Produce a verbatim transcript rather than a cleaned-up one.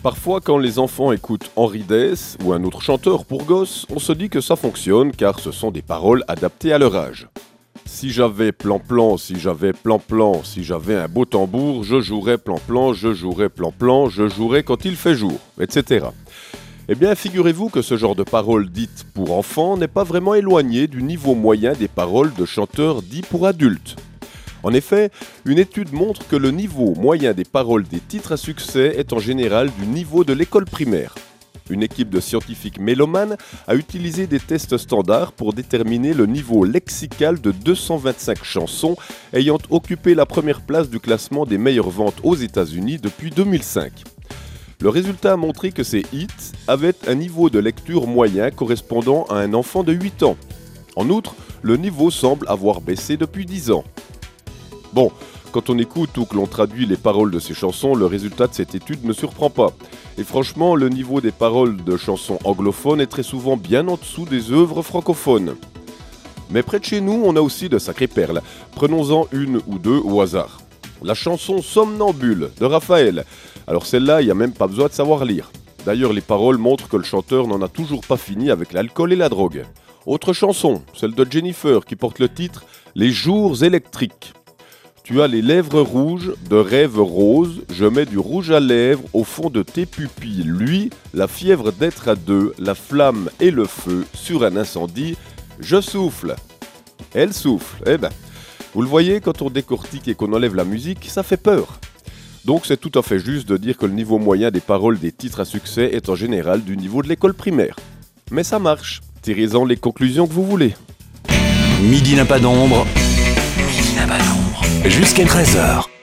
Parfois, quand les enfants écoutent Henri Dess ou un autre chanteur pour gosses, on se dit que ça fonctionne car ce sont des paroles adaptées à leur âge. Si j'avais plan-plan, si j'avais plan-plan, si j'avais un beau tambour, je jouerais plan-plan, je jouerais plan-plan, je jouerais quand il fait jour, et cetera. Eh bien, figurez-vous que ce genre de paroles dites pour enfants n'est pas vraiment éloigné du niveau moyen des paroles de chanteurs dits pour adultes. En effet, une étude montre que le niveau moyen des paroles des titres à succès est en général du niveau de l'école primaire. Une équipe de scientifiques mélomanes a utilisé des tests standards pour déterminer le niveau lexical de deux cent vingt-cinq chansons ayant occupé la première place du classement des meilleures ventes aux États-Unis depuis deux mille cinq. Le résultat a montré que ces hits avaient un niveau de lecture moyen correspondant à un enfant de huit ans. En outre, le niveau semble avoir baissé depuis dix ans. Bon, quand on écoute ou que l'on traduit les paroles de ces chansons, le résultat de cette étude ne surprend pas. Et franchement, le niveau des paroles de chansons anglophones est très souvent bien en dessous des œuvres francophones. Mais près de chez nous, on a aussi de sacrées perles. Prenons-en une ou deux au hasard. La chanson Somnambule de Raphaël. Alors celle-là, il n'y a même pas besoin de savoir lire. D'ailleurs, les paroles montrent que le chanteur n'en a toujours pas fini avec l'alcool et la drogue. Autre chanson, celle de Jennifer, qui porte le titre « Les jours électriques ». Tu as les lèvres rouges de rêve rose, je mets du rouge à lèvres au fond de tes pupilles. Lui, la fièvre d'être à deux, la flamme et le feu, sur un incendie, je souffle. Elle souffle, eh ben, vous le voyez, quand on décortique et qu'on enlève la musique, ça fait peur. Donc c'est tout à fait juste de dire que le niveau moyen des paroles des titres à succès est en général du niveau de l'école primaire. Mais ça marche, tirez-en les conclusions que vous voulez. Midi n'a pas d'ombre. Midi n'a pas d'ombre. Jusqu'à treize heures.